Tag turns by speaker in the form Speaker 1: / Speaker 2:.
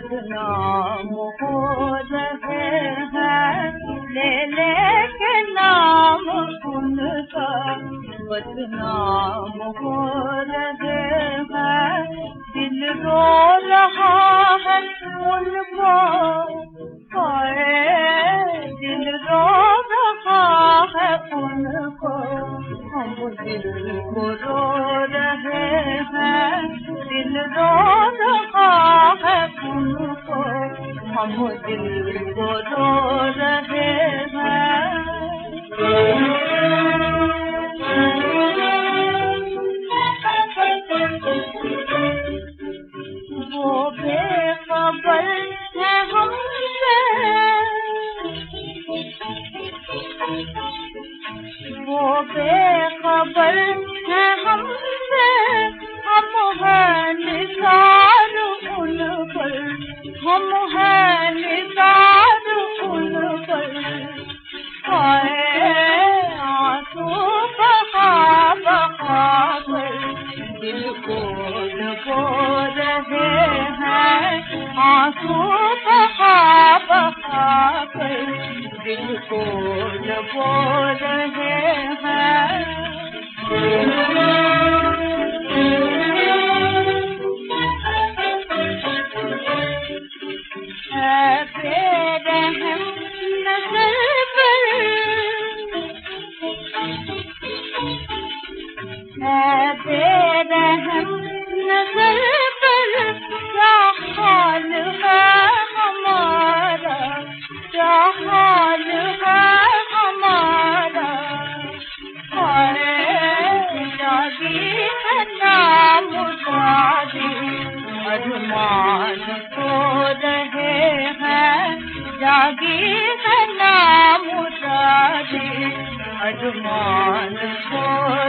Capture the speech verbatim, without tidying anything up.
Speaker 1: बदनाम हो रहे हैं, ले ले के नाम उनका बदनाम हो रहे हैं। दिल रो रहा है उनको, हाय दिल रो रहा है उनको, हम दिल को रो रहे हैं। दिल रो रहा है उनको, हम दिल को रो रहे हैं। वो बेखबर है हमसे, वो बेखबर है हमसे, हम हैं निसार उन पर, हम हैं निसार उन पर। हाय आंसू बहा बहा कर दिल को डुबो रहे हैं, आंसू बहा बहा कर दिल को डुबो रहे हैं। है बेरहम नजर पर, है बेरहम नजर पर, क्या हाल है हमारा, क्या हाल है हमारा। हाय जागी है नाम जागी, अरमान सो रहे हैं। जागी है नाम जागी, अरमान सो